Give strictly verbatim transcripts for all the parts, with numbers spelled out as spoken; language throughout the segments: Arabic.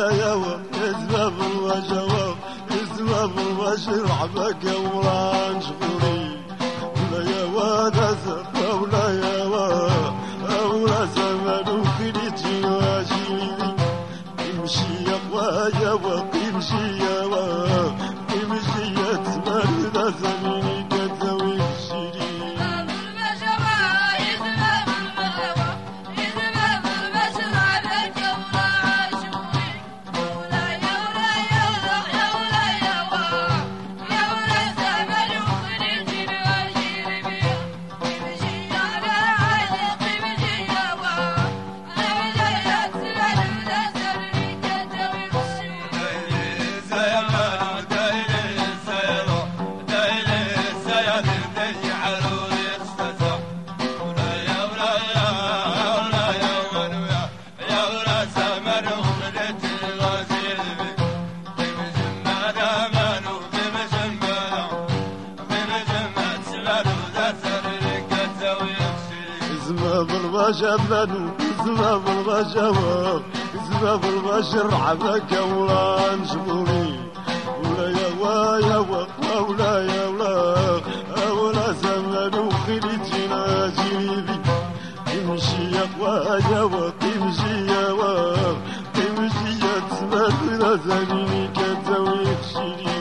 الوجايا اسباب الوجاوة اسباب الوجه عبك ولا نشغلي ولا يا واد زفا ولا يا واد ولا زمان وكريتي واجيلي يمشي يا ويا ويمشي يا واد يمشي يا تسمع ذا زميني كتزوي الشيري بالبشر زباب البشر زباب البشر عبك ولا نشغلي ولا يا ويا ولا يا ولا ولا زمان وخليتنا جيبي يمشي يا ويا ويمشي يا ويمشي يا تسمع لا زميني كتزوي خشيلي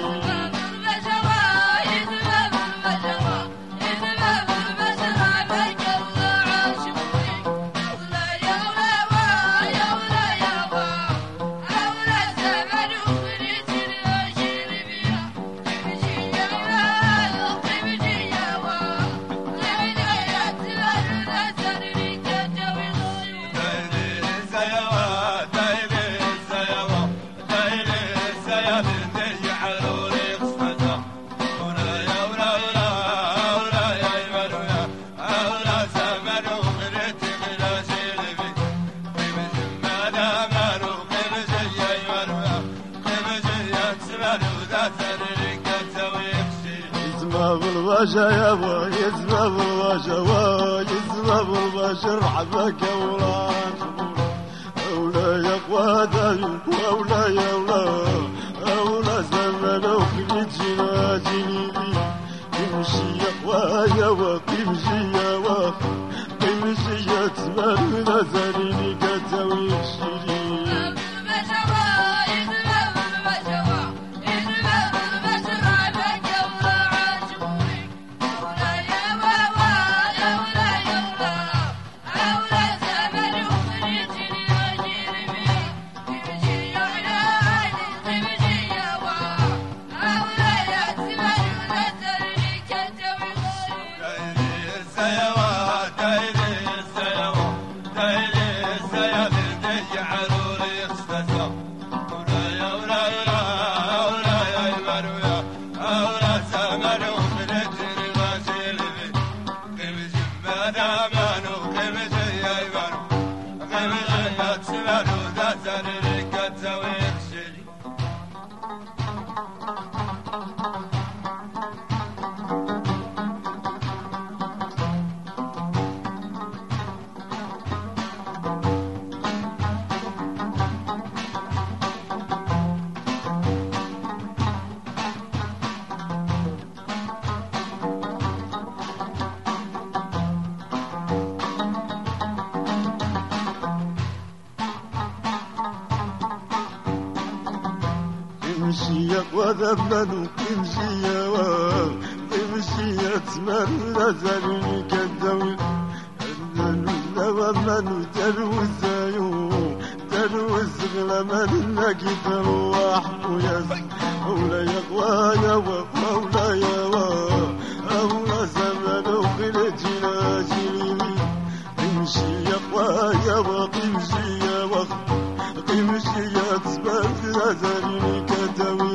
يا باي يسبب الوجه يسبب البشر عبك ولا ولا يا قواد ولا يا ولا ولا زمان وكليتنا جيبي يمشي يا قوايا ويمشي يا ويمشي يا تسمع لا زانيني كتزوي الشيري وذبن وتمشي يا واد تمشي يا تسمر لا زالوني كالدوي ومن وتلوز عيون تلوز غلمان ناكي تروح ويا ولا يقوى يا ولا يا ولا زمان وخلتنا جيلي تمشي يقوى يا وتمشي يا وقت تمشي يا تسبح لا زالوني كالدوي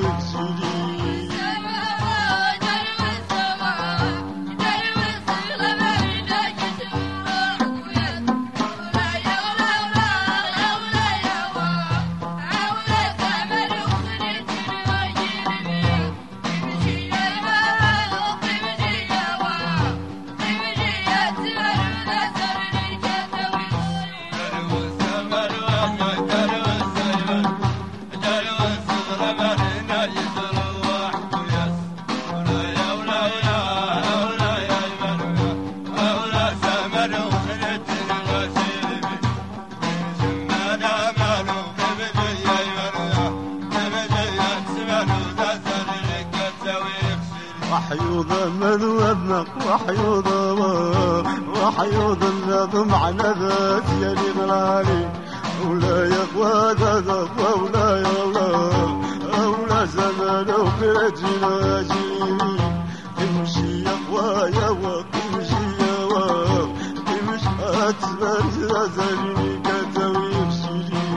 وحيوض من وابنق وحيوض وحيوض النظم عن ذات يلي غلالي ولا يا اخوات ولا يا ولا ولا زمان وكرجنا جيبي تمشي يا اخويا وتمشي يا وا تمشي اتمنى زلمي كتوي بشيلي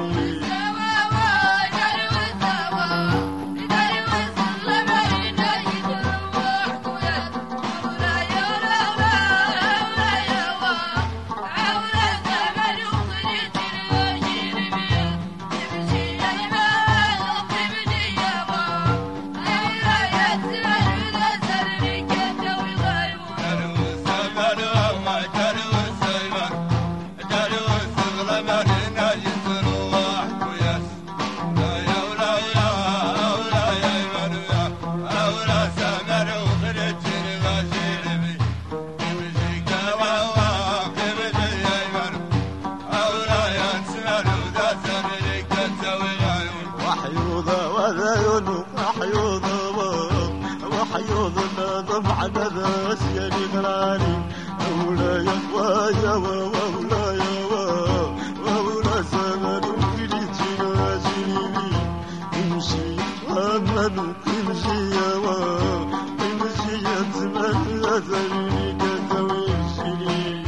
وحيوض النظم على ذات يلي غراني ولا يا اخويا ولا يا ولا زمان وكلي تجينا جيني تمشي امن تمشي يا تمشي يا زمان يا زميلي كتوي بشيلي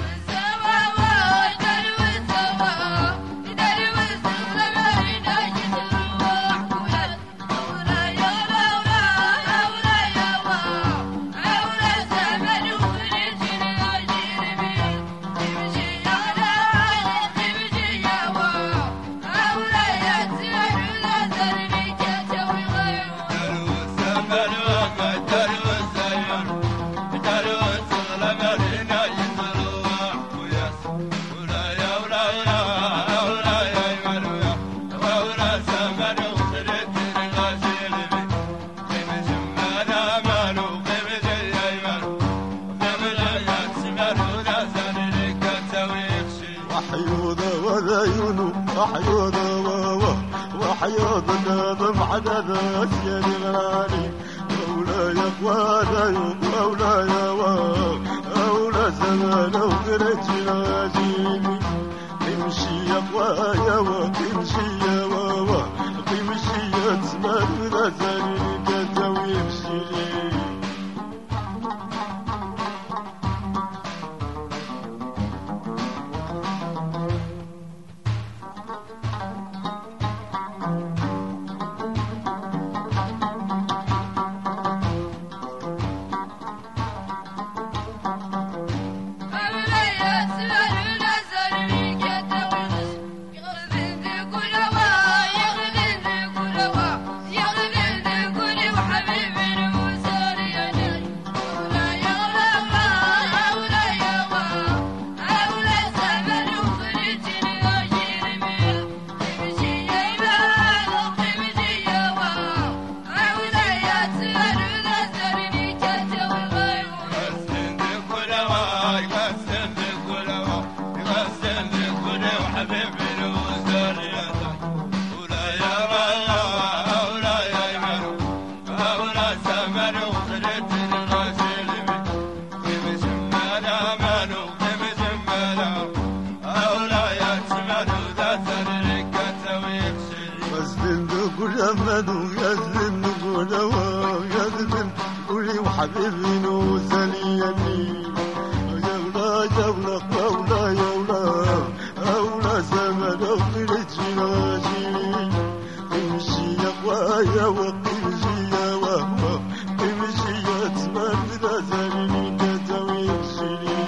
وحيوض وذيون وحيوض وحيوض النظم على ذات يلي غراني ولا يا اخوانا ولا يا ولا زمان وكرجنا جيني تمشي يا اخوايا وتمشي يا تمشي يا زمان ذا زاني كتوي بشيلي يزن قولوا يزن قولي وحبيبي نوزني يمين يا ولا يا ولا ولا يا ولا ولا زمان وقلتنا جيني امشي يا اخويا وقمشي يا وهو امشي يا زمان ذا زاني كتوي بشيلي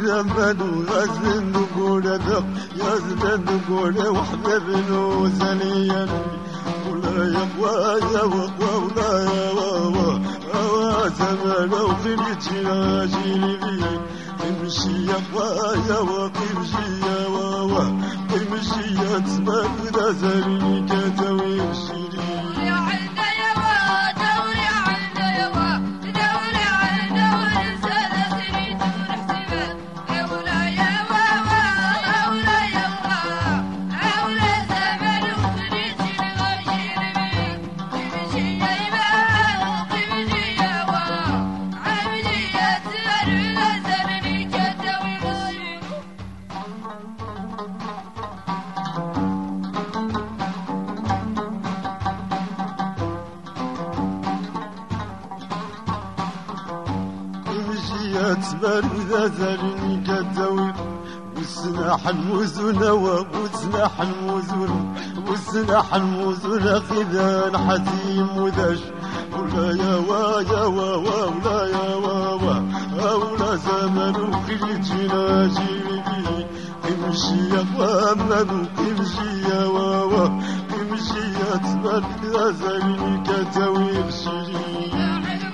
زمان وغزل نقول ذق يزل نقول وحبيب وزليا ولا يقوى يا وقوى ولا يا واوا أوا زمان وخليتي راجلي بيه امشي يا قوايا وقمشي يا واوا امشي يا تسمع ذا زليني كتاوي الشيرين تبان إذا زالني كالدوير والسناح الموزونة والسناح الموزونة والسناح الموزونة خذان حزيم وذاش ولا يا وا يا وا ولا يا وا ولا زمان وخليتنا جيلي بيه امشي يا قوامنا امشي يا واوا امشي يا تبان إذا زالني كالدوير شيرين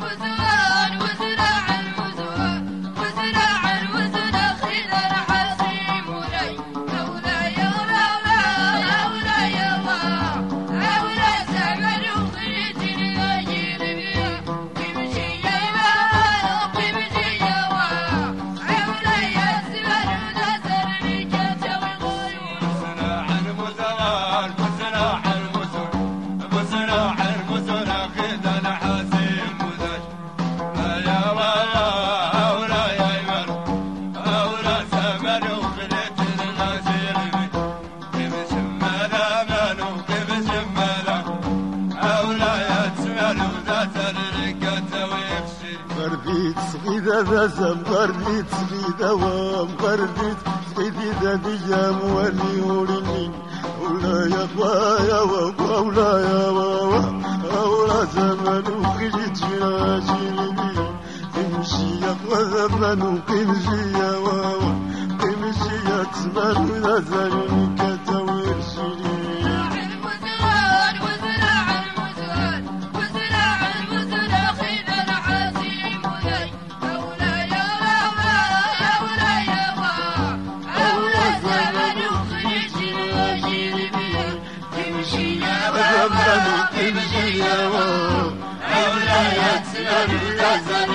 ذا زم غرديت سغيدا وام غرديت سغيدا ديا مولي ورني ولا يا قوايا ولا يا واوا ولا زمان وخليت فينا جيلي امشي يا زمان وقمشي يا واوا امشي يا تسمان ولا زالني كتاوير شيرين يا أولى يا تسلم